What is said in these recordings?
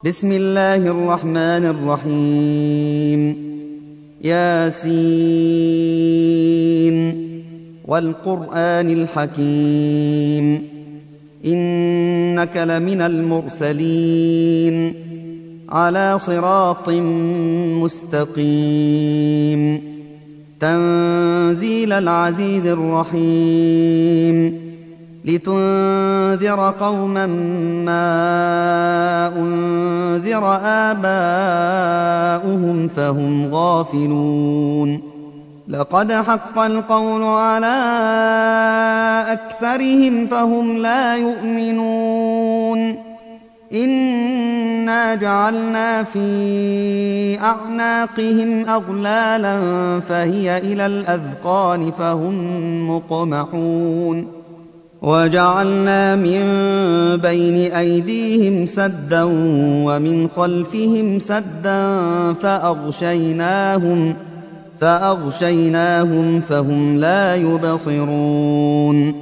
بسم الله الرحمن الرحيم. ياسين والقرآن الحكيم إنك لمن المرسلين على صراط مستقيم تنزيل العزيز الرحيم لتنذر قوما ما أنذر آباؤهم فهم غافلون. لقد حق القول على أكثرهم فهم لا يؤمنون. إنا جعلنا في أعناقهم أغلالا فهي إلى الأذقان فهم مقمحون. وجعلنا من بين أيديهم سدا ومن خلفهم سدا فأغشيناهم فهم لا يبصرون.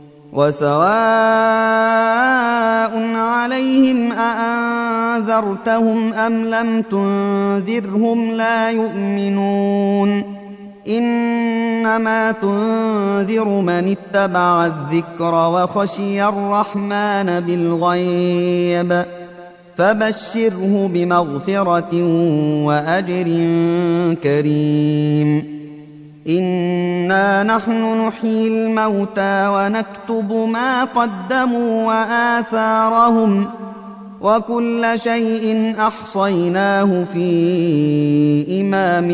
وسواء عليهم أأنذرتهم أم لم تنذرهم لا يؤمنون. إنما تنذر من اتبع الذكر وخشي الرحمن بالغيب فبشره بمغفرة وأجر كريم. إنا نحن نحيي الموتى ونكتب ما قدموا وآثارهم وكل شيء أحصيناه في إمام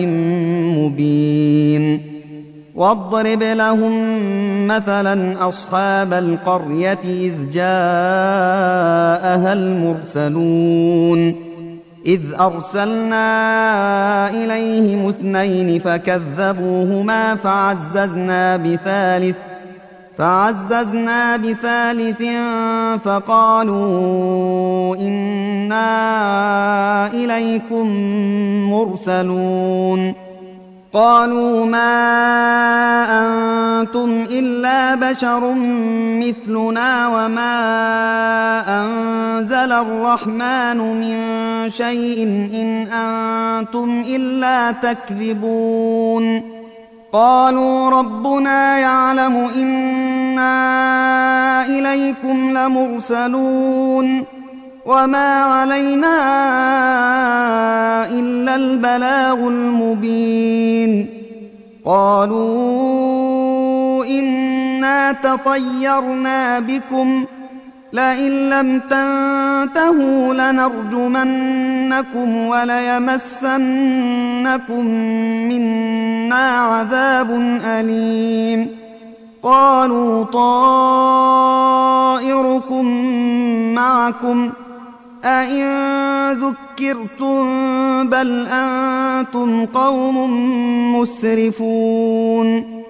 مبين. واضرب لهم مثلا أصحاب القرية إذ جاءها المرسلون إذ أرسلنا إليهم 2 فكذبوهما فعززنا بثالث فقالوا إنا إليكم مرسلون. قالوا ما أنتم إلا بشر مثلنا وما أنزل الرحمن من شيء إن أنتم إلا تكذبون. قالوا ربنا يعلم إنا إليكم لمرسلون وما علينا إلا البلاغ المبين. قالوا إنا تطيرنا بكم لئن لم تنتهوا لنرجمنكم وليمسنكم منا عذاب أليم. قالوا طائركم معكم أئن ذكرتم بل أنتم قوم مسرفون.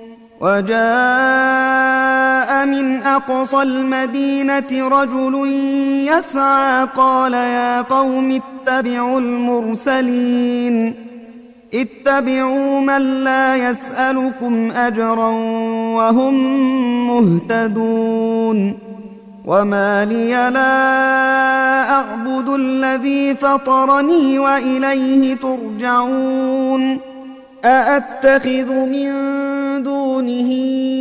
وجاء من أقصى المدينة رجل يسعى قال يا قوم اتبعوا المرسلين اتبعوا من لا يسألكم أجرا وهم مهتدون. وما لي لا أعبد الذي فطرني وإليه ترجعون. أأتخذ من دونه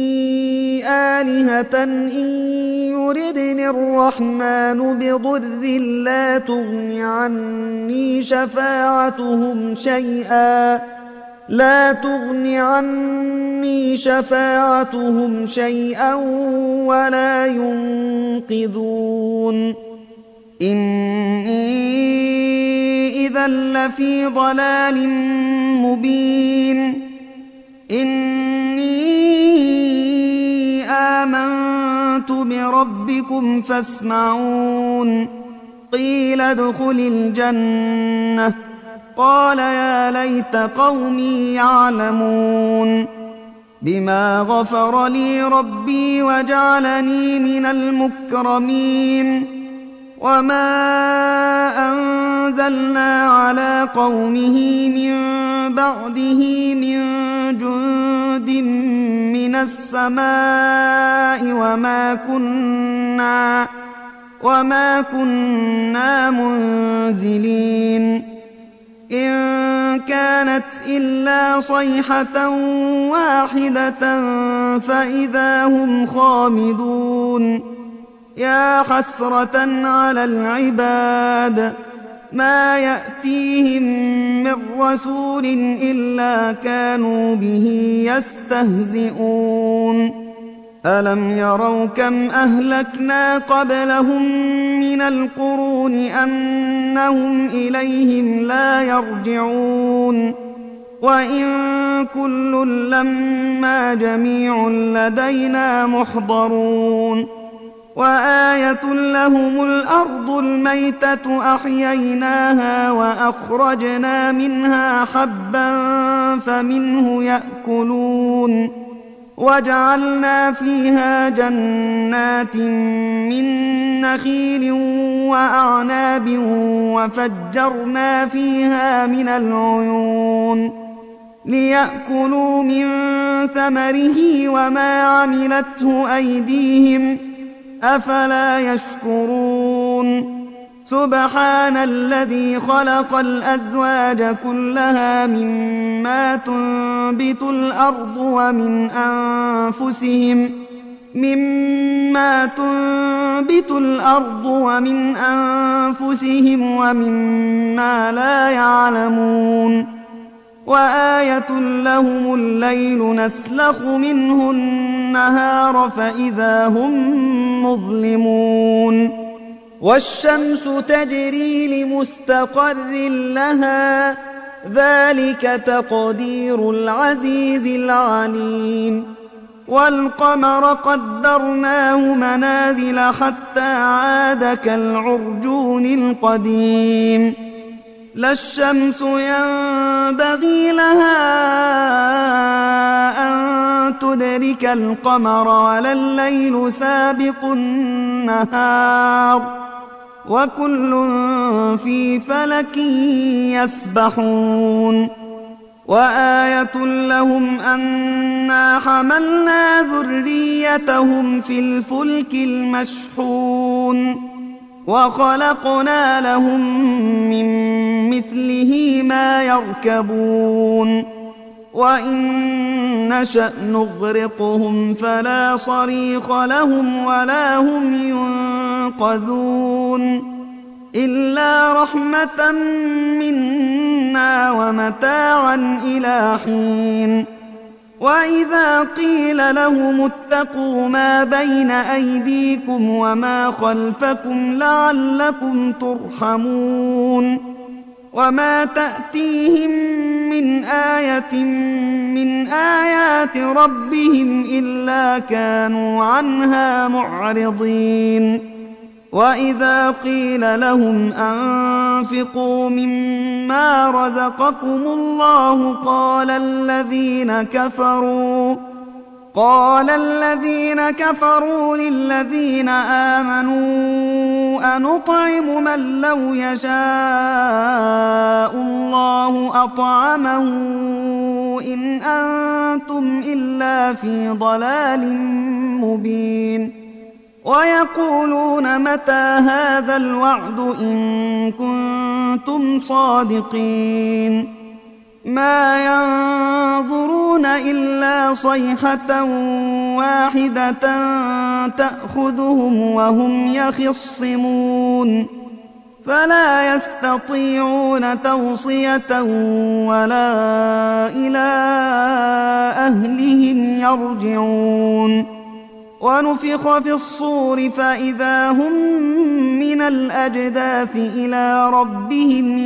آلهة إن يردني الرحمن بضر لا تغن عني شفاعتهم شيئا ولا ينقذون. إني إذا لفي ضلال مبين. إني آمنت بربكم فاسمعون. قيل ادخل الجنة قال يا ليت قومي يعلمون. بما غفر لي ربي وجعلني من المكرمين. وما أنزلنا على قومه من بعده من جند من السماء وما كنا منزلين إن كانت إلا صيحة واحدة فإذا هم خامدون يا حسرة على العباد ما يأتيهم من رسول إلا كانوا به يستهزئون ألم يروا كم أهلكنا قبلهم من القرون أنهم إليهم لا يرجعون وإن كل لما جميع لدينا محضرون وآية لهم الأرض الميتة أحييناها وأخرجنا منها حبا فمنه يأكلون وجعلنا فيها جنات من نخيل وأعناب وفجرنا فيها من العيون ليأكلوا من ثمره وما عملته أيديهم أفلا يشكرون سبحان الذي خلق الأزواج كلها مما تنبت الأرض ومن أنفسهم ومما لا يعلمون وآية لهم الليل نسلخ منه النهار فإذا هم مظلمون والشمس تجري لمستقر لها ذلك تقدير العزيز العليم والقمر قدرناه منازل حتى عاد كالعرجون القديم لا الشمس ينبغي لها أن تدرك القمر ولا الليل سابق النهار وكل في فلك يسبحون وآية لهم أنا حملنا ذريتهم في الفلك المشحون وخلقنا لهم من مثله ما يركبون وإن نشأ نغرقهم فلا صريخ لهم ولا هم ينقذون إلا رحمة منا ومتاعا إلى حين وإذا قيل لهم اتقوا ما بين أيديكم وما خلفكم لعلكم ترحمون وما تأتيهم من آية من آيات ربهم إلا كانوا عنها معرضين وإذا قيل لهم أنفقوا مما رزقكم الله قال الذين كفروا للذين آمنوا أنطعم من لو يشاء الله أطعمه إن أنتم إلا في ضلال مبين ويقولون متى هذا الوعد إن كنتم صادقين ما ينظرون إلا صيحة واحدة تأخذهم وهم يخصمون فلا يستطيعون توصية ولا إلى أهلهم يرجعون ونفخ في الصور فإذا هم من الأجداث إلى ربهم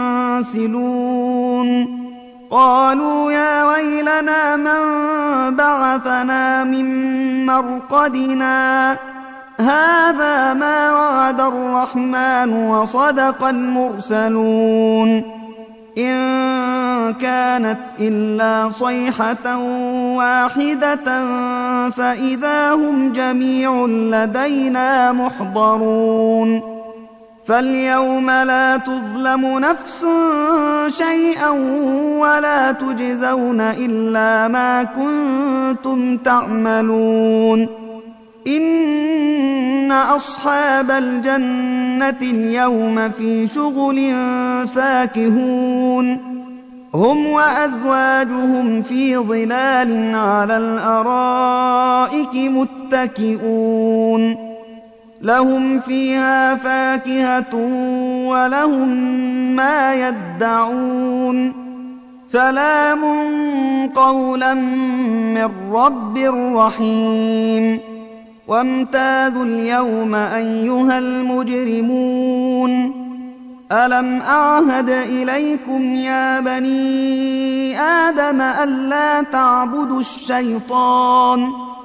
ينسلون قالوا يا ويلنا من بعثنا من مرقدنا هذا ما وعد الرحمن وصدق المرسلون إن كانت إلا صيحة واحدة فإذا هم جميع لدينا محضرون فاليوم لا تظلم نفس شيئا ولا تجزون إلا ما كنتم تعملون إن أصحاب الجنة اليوم في شغل فاكهون هم وأزواجهم في ظلال على الأرائك متكئون لهم فيها فاكهة ولهم ما يدعون سلام قولا من رب رحيم وامتازوا اليوم أيها المجرمون ألم أعهد إليكم يا بني آدم ألا تعبدوا الشيطان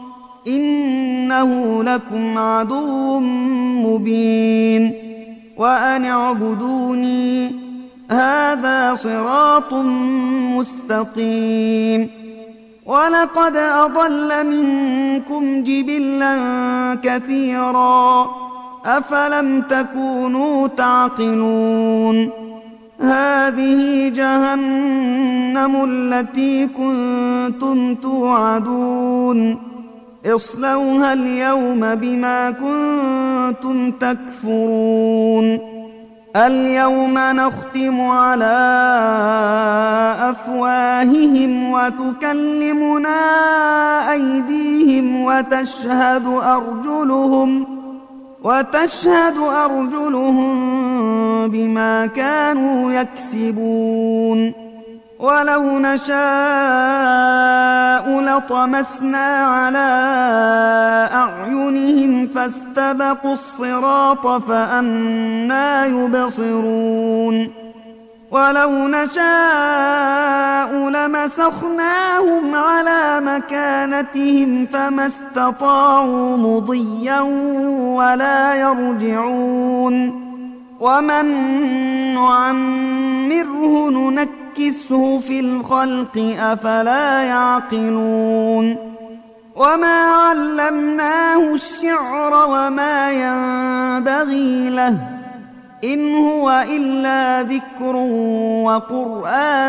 إنه لكم عدو مبين وأن اعبدوني هذا صراط مستقيم ولقد أضل منكم جبلا كثيرا أفلم تكونوا تعقلون هذه جهنم التي كنتم توعدون اصلوها اليوم بما كنتم تكفرون اليوم نختم على أفواههم وتكلمنا أيديهم وتشهد أرجلهم بما كانوا يكسبون ولو نشاء لطمسنا على أعينهم فاستبقوا الصراط فأنى يبصرون ولو نشاء لمسخناهم على مكانتهم فما استطاعوا مضيا ولا يرجعون ومن نعمره ننكسه في الخلق أفلا يعقلون وما علمناه الشعر وما ينبغي له إن هو إلا ذكر وقرآن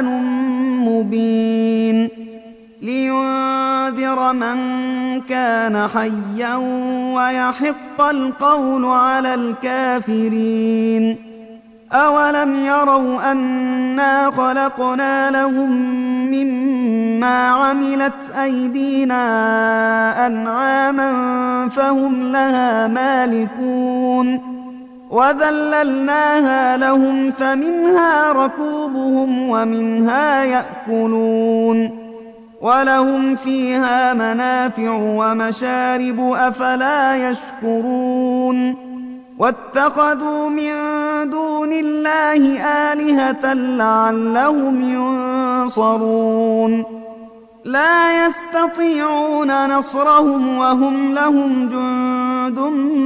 مبين لينذر من كان حيا ويحق القول على الكافرين أولم يروا أنا خلقنا لهم مما عملت أيدينا أنعاما فهم لها مالكون وذللناها لهم فمنها ركوبهم ومنها يأكلون ولهم فيها منافع ومشارب أفلا يشكرون واتخذوا من دون الله آلهة لعلهم ينصرون لا يستطيعون نصرهم وهم لهم جند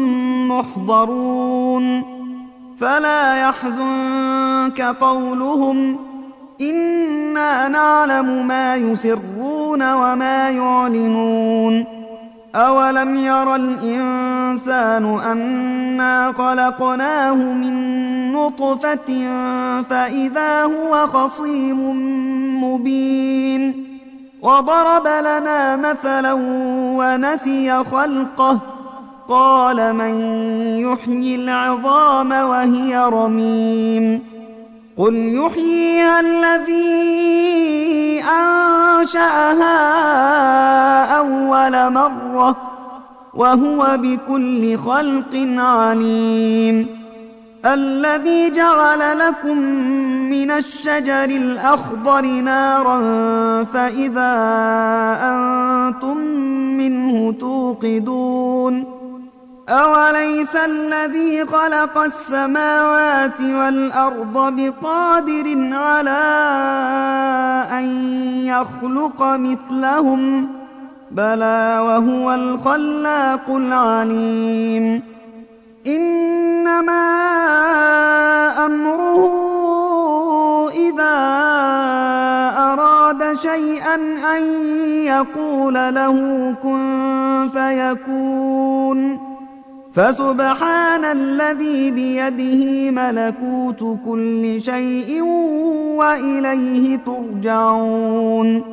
محضرون فلا يحزنك قولهم إنا نعلم ما يسرون وما يعلنون أولم ير الإنسان أنا خلقناه من نطفة فإذا هو خصيم مبين وضرب لنا مثلا ونسي خلقه قال من يحيي العظام وهي رميم قل يحييها الذي أنشأها أول مرة وهو بكل خلق عليم الذي جعل لكم من الشجر الأخضر نارا فإذا أنتم منه توقدون أوليس الذي خلق السماوات والأرض بقادر على أن يخلق مثلهم بلى وهو الخلاق العليم إنما أمره إذا أراد شيئا أن يقول له كن فيكون فسبحان الذي بيده ملكوت كل شيء وإليه ترجعون